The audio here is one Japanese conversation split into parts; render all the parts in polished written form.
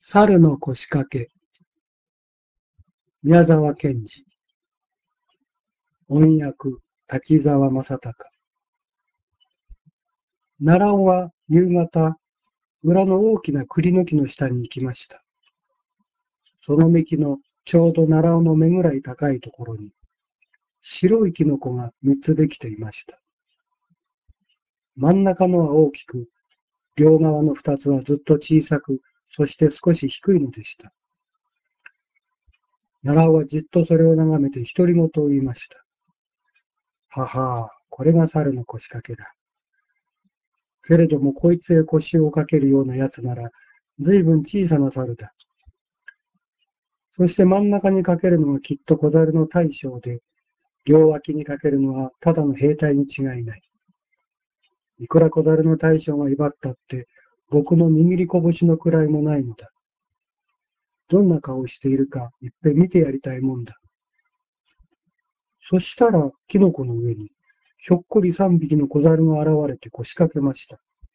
猿の腰掛け、宮沢賢治。音訳、滝沢正隆。奈良尾は夕方、裏の大きな栗の木の下に行きました。その幹のちょうど奈良尾の目ぐらい高いところに、白いキノコが3つできていました。真ん中のは大きく、両側の2つはずっと小さく、そして少し低いのでした。奈良尾はじっとそれを眺めて独り言を言いました。ははあ、これが猿の腰掛けだ。けれどもこいつへ腰をかけるようなやつなら、ずいぶん小さな猿だ。そして真ん中にかけるのはきっと小猿の大将で、両脇にかけるのはただの兵隊に違いない。いくら小猿の大将が威張ったって、僕の握り拳のくらいもないのだ。どんな顔をしているか、いっぺん見てやりたいもんだ。そしたら、キノコの上に、ひょっこり3匹の小猿が現れて腰掛けました。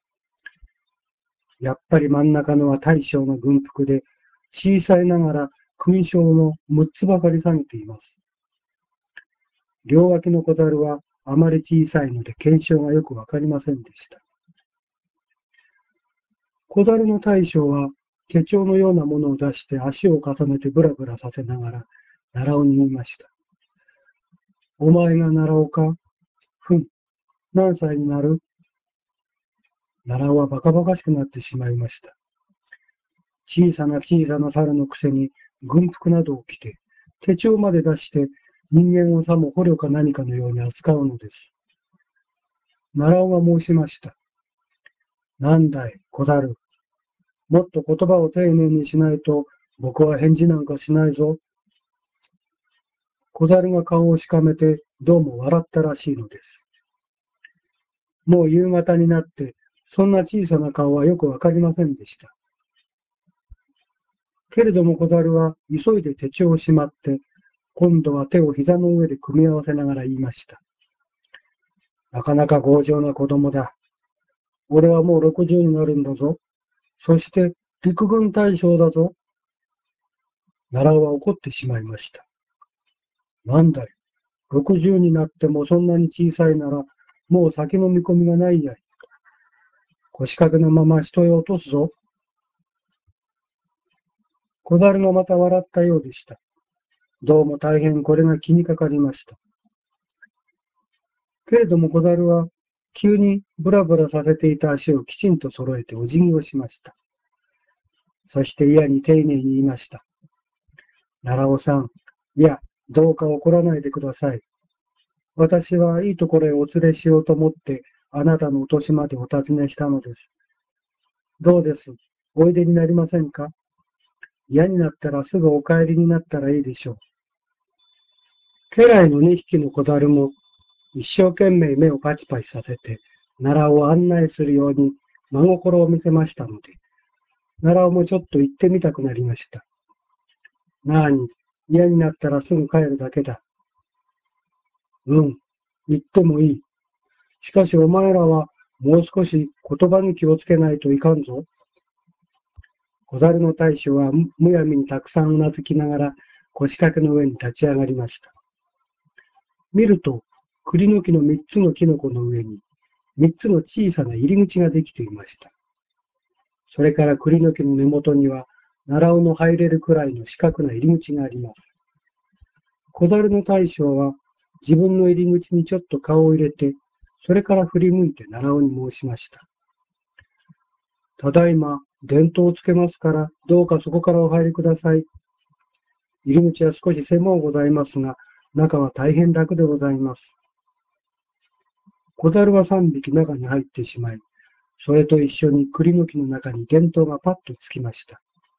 やっぱり真ん中のは大将の軍服で、小さいながら勲章の6つばかり下げています。両脇の小猿はあまり小さいので検証がよくわかりませんでした。小猿の大将は手帳のようなものを出して足を重ねてブラブラさせながら奈良尾に言いました。お前が奈良尾か？ふん、何歳になる？奈良尾はバカバカしくなってしまいました。小さな小さな猿のくせに軍服などを着て手帳まで出して人間をさも捕虜か何かのように扱うのです。奈良尾が申しました。なんだい、小猿。もっと言葉を丁寧にしないと僕は返事なんかしないぞ。小猿が顔をしかめてどうも笑ったらしいのです。もう夕方になってそんな小さな顔はよくわかりませんでした。けれども小猿は急いで手帳をしまって今度は手を膝の上で組み合わせながら言いました。なかなか強情な子供だ。俺はもう60になるんだぞ。そして陸軍大将だぞ。奈良は怒ってしまいました。なんだい、60になってもそんなに小さいなら、もう先の見込みがないやい。腰掛けのまま人へ落とすぞ。小猿がまた笑ったようでした。どうも大変これが気にかかりました。けれども小猿は、急にブラブラさせていた足をきちんと揃えてお辞儀をしました。そして嫌に丁寧に言いました。奈良尾さん、いや、どうか怒らないでください。私はいいところへお連れしようと思って、あなたのお年までお尋ねしたのです。どうです？おいでになりませんか？嫌になったらすぐお帰りになったらいいでしょう。家来の2匹の小猿も一生懸命目をパチパチさせて、奈良を案内するように真心を見せましたので、奈良もちょっと行ってみたくなりました。なあに、嫌になったらすぐ帰るだけだ。うん、行ってもいい。しかしお前らはもう少し言葉に気をつけないといかんぞ。小猿の大将はむやみにたくさんうなずきながら腰掛けの上に立ち上がりました。見ると、栗の木の3つのキノコの上に3つの小さな入り口ができていました。それから栗の木の根元には奈良尾の入れるくらいの四角な入り口があります。小猿の大将は自分の入り口にちょっと顔を入れて、それから振り向いて奈良尾に申しました。ただいま、電灯をつけますから、どうかそこからお入りください。入り口は少し狭うございますが、中は大変楽でございます。小猿は3匹中に入ってしまい、それと一緒に栗の木の中に電灯がパッとつきました。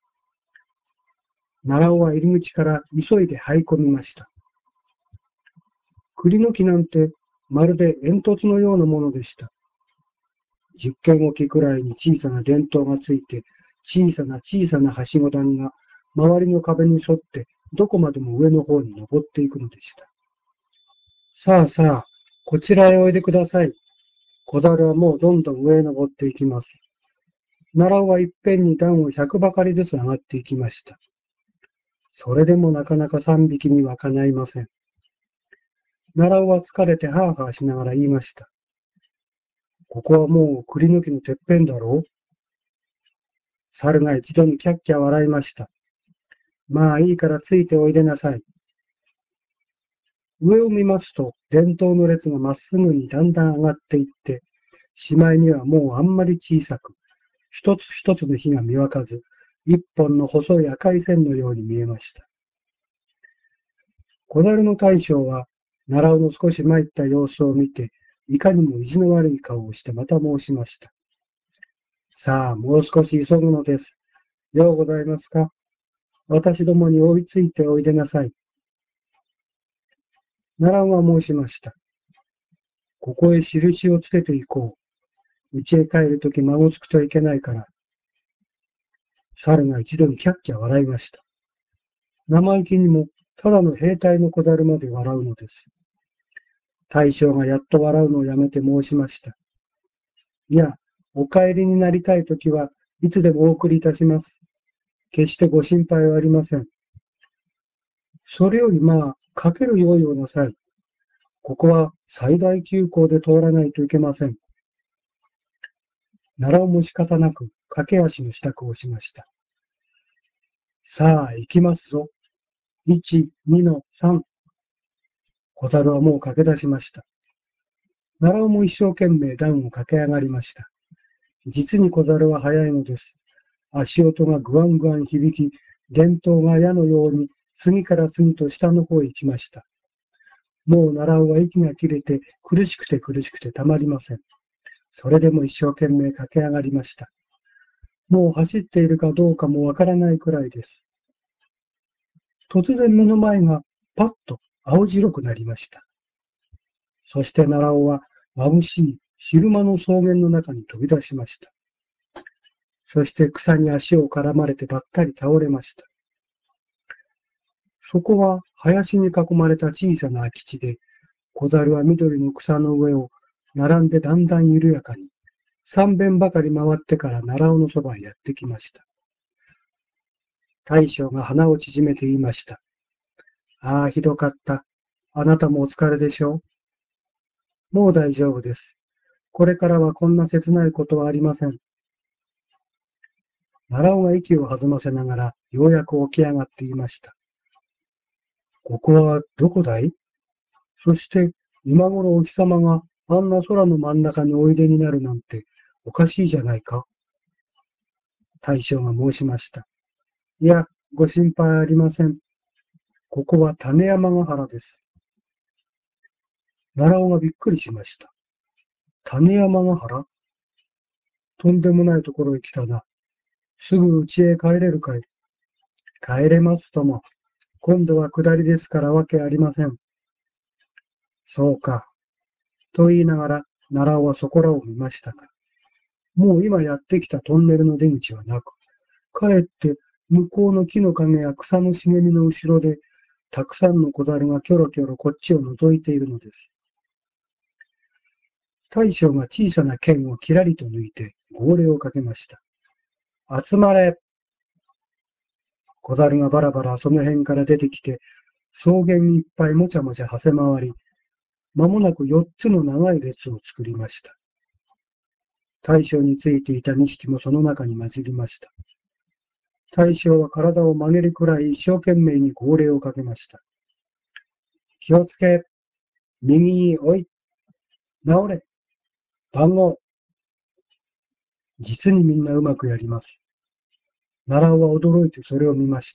奈良尾は入り口から急いで這い込みました。栗の木なんてまるで煙突のようなものでした。10軒おきくらいに小さな電灯がついて、小さな小さなはしご段が周りの壁に沿ってどこまでも上の方に登っていくのでした。さあさあ、こちらへおいでください。小猿はもうどんどん上へ登っていきます。 奈良尾はいっぺんに段を100ばかりずつ上がっていきました。それでもなかなか3匹にはかないません。奈良尾は疲れてハーハーしながら言いました。ここはもう栗の木のてっぺんだろう。猿が一度にキャッキャ笑いました。まあいいからついておいでなさい。上を見ますと、伝統の列がまっすぐにだんだん上がっていって、しまいにはもうあんまり小さく、一つ一つの火が見分かず、一本の細い赤い線のように見えました。小猿の大将は、奈良尾の少し参った様子を見て、いかにも意地の悪い顔をしてまた申しました。さあ、もう少し急ぐのです。ようございますか。私どもに追いついておいでなさい。奈良尾は申しました。ここへ印をつけていこう。家へ帰るとき孫つくといけないから。猿が一度にキャッキャ笑いました。生意気にも、ただの兵隊の小猿まで笑うのです。大将がやっと笑うのをやめて申しました。いや、お帰りになりたいときはいつでもお送りいたします。決してご心配はありません。それよりかける用意をなさい。ここは最大急行で通らないといけません。奈良尾も仕方なく駆け足の支度をしました。さあ、行きますぞ。1、2の3。小猿はもう駆け出しました。奈良尾も一生懸命段を駆け上がりました。実に小猿は速いのです。足音がぐわんぐわん響き、伝統が矢のように次から次と下の方へ行きました。もう奈良尾は息が切れて苦しくて苦しくてたまりません。それでも一生懸命駆け上がりました。もう走っているかどうかもわからないくらいです。突然目の前がパッと青白くなりました。そして奈良尾は眩しい昼間の草原の中に飛び出しました。そして草に足を絡まれてばったり倒れました。そこは林に囲まれた小さな空き地で、小猿は緑の草の上を並んでだんだん緩やかに、三遍ばかり回ってから奈良尾のそばへやってきました。大将が鼻を縮めて言いました。ああ、ひどかった。あなたもお疲れでしょう。もう大丈夫です。これからはこんな切ないことはありません。奈良尾が息を弾ませながら、ようやく起き上がって言いました。ここはどこだい？そして今頃お日様があんな空の真ん中においでになるなんておかしいじゃないか。大将が申しました。いや、ご心配ありません。ここは種山ヶ原です。奈良尾がびっくりしました。種山ヶ原？とんでもないところへ来たな。すぐ家へ帰れるかい？帰れますとも。今度は下りですからわけありません。そうか。と言いながら奈良尾はそこらを見ましたが、もう今やってきたトンネルの出口はなく、かえって向こうの木の陰や草の茂みの後ろで、たくさんの小猿がキョロキョロこっちを覗いているのです。大将が小さな剣をきらりと抜いて号令をかけました。集まれ。小猿がバラバラその辺から出てきて、草原いっぱいもちゃもちゃはせ回り、まもなく4つの長い列を作りました。大将についていた2匹もその中に混じりました。大将は体を曲げるくらい一生懸命に号令をかけました。気をつけ、右に追い、直れ、番号。実にみんなうまくやります。奈良尾は驚いてそれを見ました。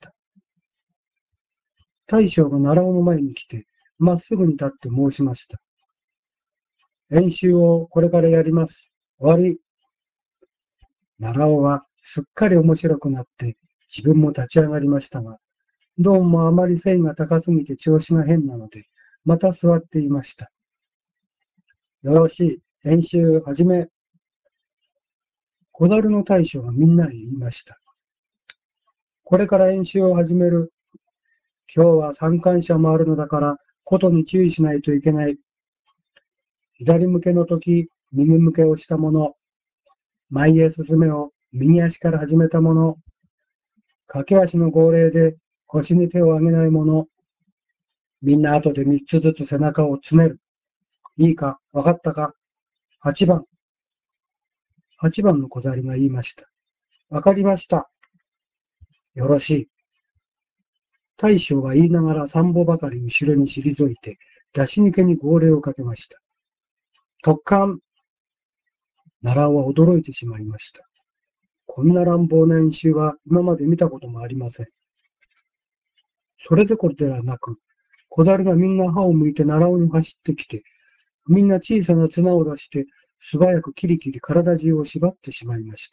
大将が奈良尾の前に来て、まっすぐに立って申しました。演習をこれからやります。終わり。奈良尾はすっかり面白くなって自分も立ち上がりましたが、どうもあまり背が高すぎて調子が変なので、また座っていました。よろしい、演習始め。小猿の大将がみんなへ言いました。これから演習を始める。今日は参観者もあるのだから、ことに注意しないといけない。左向けのとき、右向けをしたもの、前へ進めを。 右足から始めたもの、駆け足の号令で腰に手を上げないもの、みんな後で3つずつ背中をつねる。いいか、わかったか？ 8 番。8番の小猿が言いました。わかりました。よろしい。大将は言いながら3歩ばかり後ろに退いて、出し抜けに号令をかけました。突貫。奈良尾は驚いてしまいました。こんな乱暴な演習は今まで見たこともありません。それどころではなく、小猿がみんな歯を向いて奈良尾に走ってきて、みんな小さな綱を出して、素早くキリキリ体中を縛ってしまいました。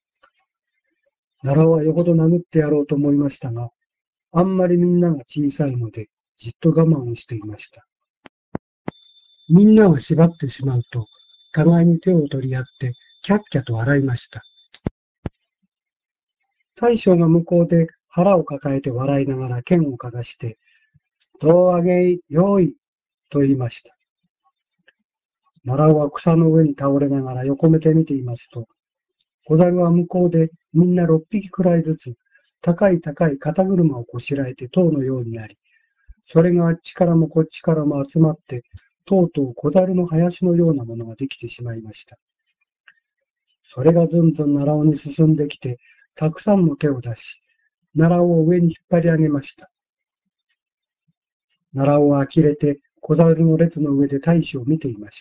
奈良尾はよほど殴ってやろうと思いましたが、あんまりみんなが小さいので、じっと我慢をしていました。みんなを縛ってしまうと、互いに手を取り合って、キャッキャと笑いました。大将が向こうで腹を抱えて笑いながら剣をかざして、胴上げ用意と言いました。奈良尾は草の上に倒れながら横目で見ていますと、小猿は向こうでみんな6匹くらいずつ、高い高い肩車をこしらえて塔のようになり、それがあっちからもこっちからも集まって、とうとう小猿の林のようなものができてしまいました。それがずんずん奈良尾に進んできて、たくさんの手を出し、奈良尾を上に引っ張り上げました。奈良尾は呆れて小猿の列の上で大将を見ていました。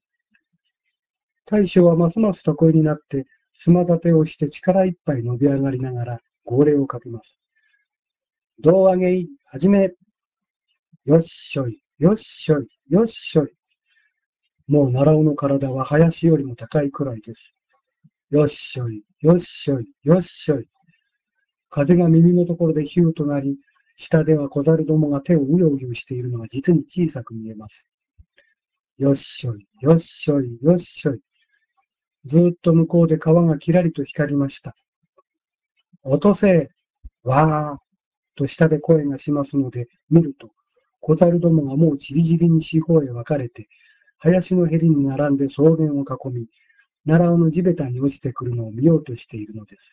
大将はますます得意になって、つま立てをして力いっぱい伸び上がりながら号令をかけます。胴上げい、はじめ。よっしょい、よっしょい、よっしょい。もう奈良尾の体は林よりも高いくらいです。よっしょい、よっしょい、よっしょい。風が耳のところでヒューとなり、下では小猿どもが手をうようよしているのが実に小さく見えます。よっしょい、よっしょい、よっしょい。ずーっと向こうで川がきらりと光りました。落とせ、わーと下で声がしますので、見ると、小猿どもがもうちりぢりに四方へ分かれて、林のへりに並んで草原を囲み、奈良尾の地べたに落ちてくるのを見ようとしているのです。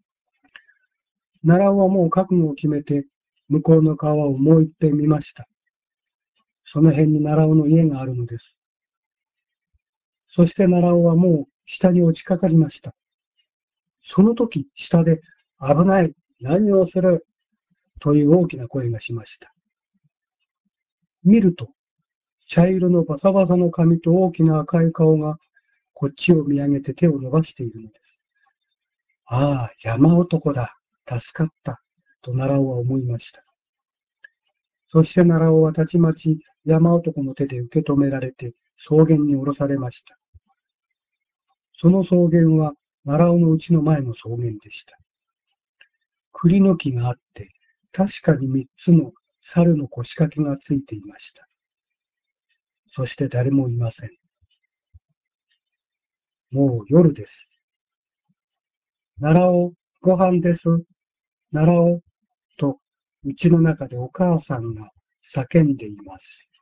奈良尾はもう覚悟を決めて、向こうの川をもう一遍見ました。その辺に奈良尾の家があるのです。そして奈良尾はもう下に落ちかかりました。その時、下で、危ない、何をする、という大きな声がしました。見ると、茶色のバサバサの髪と大きな赤い顔が、こっちを見上げて手を伸ばしているのです。ああ、山男だ。助かった。と奈良尾は思いました。そして奈良尾はたちまち山男の手で受け止められて草原に下ろされました。その草原は奈良尾の家の前の草原でした。栗の木があって、確かに3つの猿の腰掛けがついていました。そして誰もいません。もう夜です。奈良尾、ご飯です。奈良尾、と、家の中でお母さんが叫んでいます。